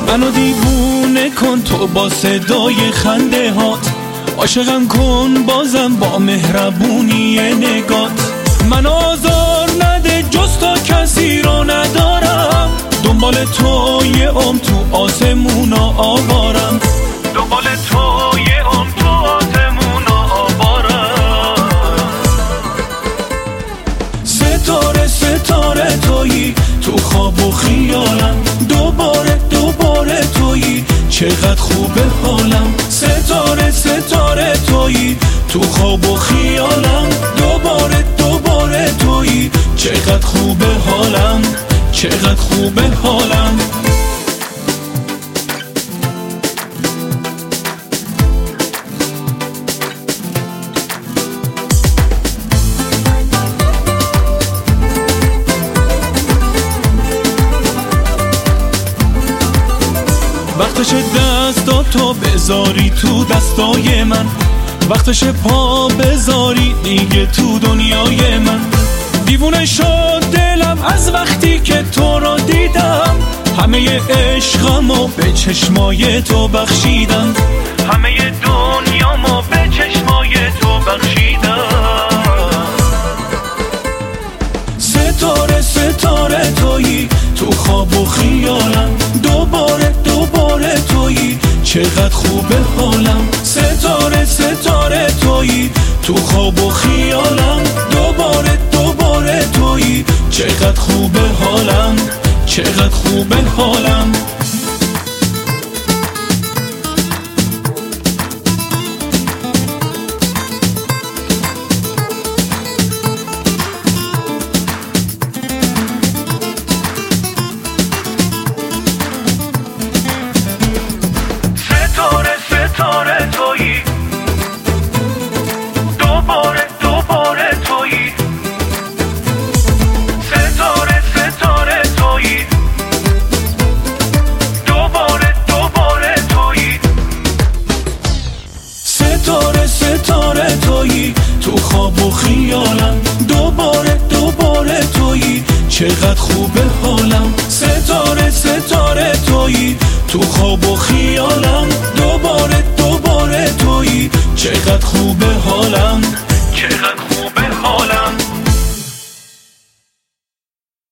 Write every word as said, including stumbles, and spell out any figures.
منو دیوونه کن تو با صدای خنده هات، عاشقم کن بازم با مهربونی نگات. من آزار نده جز تا کسی را ندارم، دنبال تو یه عمر تو آسمونا آوارم، دنبال تو یه عمر تو آسمونا آوارم. ستاره ستاره تویی تو خواب و خیالم، دوباره دوباره تویی چقدر خوبه حالم. ستاره ستاره تویی تو خواب و خیالم، دوباره دوباره تویی چقدر خوبه حالم، چقدر خوبه حالم. وقتش دستاتو بذاری تو دستای من، وقتش پا بذاری دیگه تو دنیای من. دیوونه شد دلم از وقتی که تو را دیدم، همه عشقمو به چشمای تو بخشیدم، همه دنیامو به چشمای تو بخشیدم. ستاره ستاره تویی تو خواب و خیالم، دوباره دوباره تویی چقدر خوبه حالم. ستاره ستاره تویی تو خواب و خیالم، دوباره دوباره تویی چقدر خوبه حالم، چقدر خوبه حالم. ستاره تویی تو خواب و خیالم، دوباره دوباره تویی چقدر خوبه حالم. ستاره ستاره تویی تو خواب و خیالم، دوباره دوباره تویی چقدر خوبه حالم، چقدر خوبه حالم.